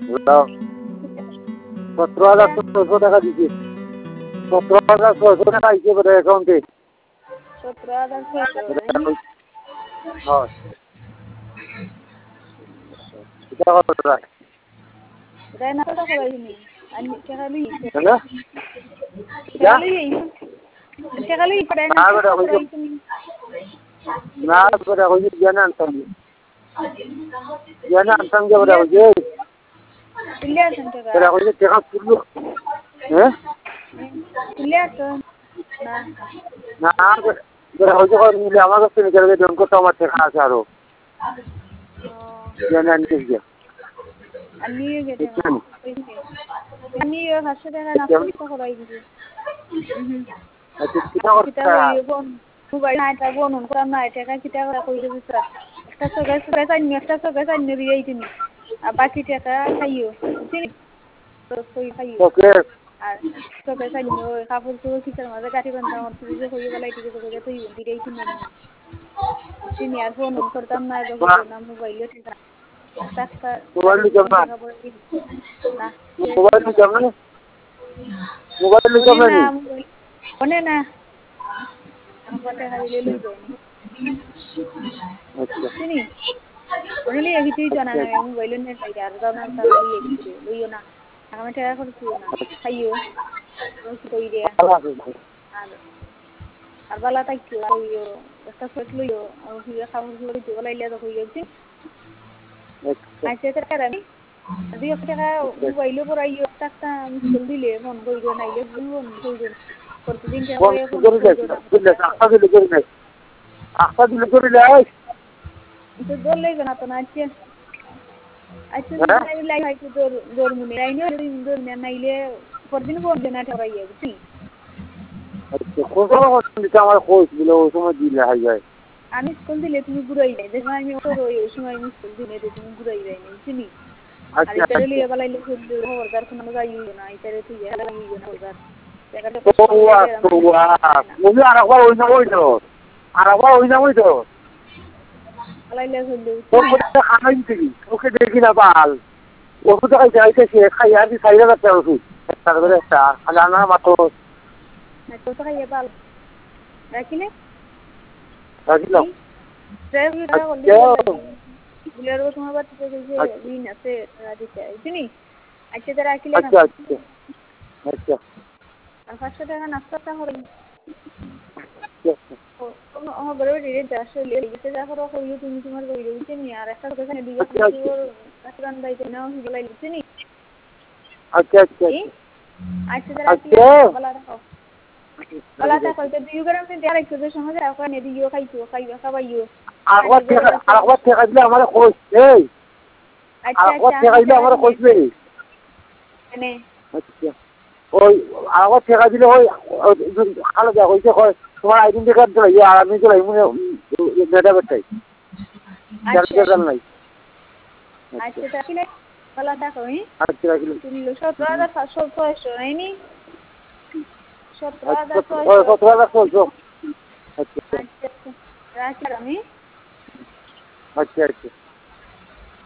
17,600 টাকা দিছি। 17,600 টাকা আইছে বলে অ্যাকাউন্টে। 17,600 হয়। এটা কত টাকা? এটা না টাকা পাইনি আমি টাকা লই হ্যালো টাকা লই টাকা লই পড়ে না না করে হইছে জানা আনতাম জানা আনতাম যে বড় হইছে ইল্লে আছেন টাকা করে হইছে টাকা তুললো হ্যাঁ ইল্লে আছেন না না করে হইছে মিলে আমার কাছে নিয়ে গেলে জন কত আমার টাকা আছে আরো জানা আনতে গিয়া আমি গেতে আমি 500 টাকা নাস্তা করাই দিছি আচ্ছা কিটা হইব মোবাইল নাইটা বনুন করা নাই টাকা কিটা করে কই দেব স্যার একটা সগাই চাইনি দিয়েই দিন আর বাকি টাকা খাইও ঠিক তো কই খাইও ওকে আর সগাই চাইনি ওই কাপড় তো কিসের মাঝে গাড়ি বান্ধা আমার তুই হইয়ে বলাই দিকে তো কইতে তুই দিয়েই দিন তিনি আর ফোন করতাম না যখন না মোবাইলে টাকা টাকা মোবাইল জমা না মোবাইল জমা মোবাইল জমা না নি ওনে না আমার টাকা দিলে লই যায়নি আচ্ছা চিনি ওনে এগিতে জানা না মোবাইলে নেট নাই আর জানা তার এগিতে লইও না আমি টাকা করছিও না খাইও রোজ কই দিয়া আর আর বালা তাইও লইও একটা সেট লইও আর ফিরে খাবার লই দিও লাইলে তো হই গেছে আচ্ছা টাকা রানি দিও টাকা মোবাইলে পড়াইও টাকা মিস্কল দিলে ফোন কইরো নাইলে ফোন কইরো প্রতিদিন টাকা ফোন কইরো না আস্তা দিলে করে লাই তো দলে না তো না আছে আচ্ছা লাই ভাই তো দর মুনি রাইনো দর নাইলে প্রতিদিন ফোন দেনা ঠরাইয়া বুঝছি আচ্ছা কোন দিতে আমার কইছ বলে ওই সময় দিলে হাই যায় আমি স্কুল দিলে তুমি ঘুরাই যাই দেখো আমি ওর ওই সময় আমি স্কুল দিলে তুমি ঘুরাই যাই না বুঝছি আর আচ্ছা ইতারে লিয়ে বালাইলে খবরদার কোনো যাইও না ইতারে তুই যাইও না খবরদার টাকাটা কষ্ট মুই আরেকবার ওই নাম হইতো আরেকবার ওই নাম হইতো বালাইলে হইলো তোকে খানাই দিবি তোকে দেখি না পাল ওষুধ খাইছে খাই আর 4,000 টাকা ওষুধ তারপরে একটা আনা মাত্র তো খাইয়ে পাল রাখিলে রাখিলাম বুলেরো তোমার বাড়িতে যে দিন আছে দিতে চিনি আচ্ছা তারা রাখিলে না আচ্ছা আচ্ছা আচ্ছা আর 500 টাকা নাস্তা করে আমার বড় রেট যাচ্ছে লিখতে যা করো কইও তুমি তোমার কইও চিনি আর একটা কথা না দিও তোর কাটরান দাইতে নাও বলাই চিনি আচ্ছা আচ্ছা আচ্ছা তারা রাখিলে বলা রাখো বলা তা কইতে দিও গরম দিন দেয়া রাখছো যে সমাজে ওখানে দিও খাইছো আরেকবার টাকা দিলে আমার কইছ এই আচ্ছা টাকা দিলে আমার কইছ রে এনে আচ্ছা ওই আরেকবার টাকা দিলে ওই খালো যা কইছে কয় তোমার আইডেন্টি কার্ড দিলাই আর আমি দিলাই মনে নেটা বেটাই আচ্ছা নাই আচ্ছা তাহলে বলা তা কই আচ্ছা রাখিলাম তুমি 17,500 নাইনি 17,500 17,500 আচ্ছা আচ্ছা রাখি আমি আচ্ছা আচ্ছা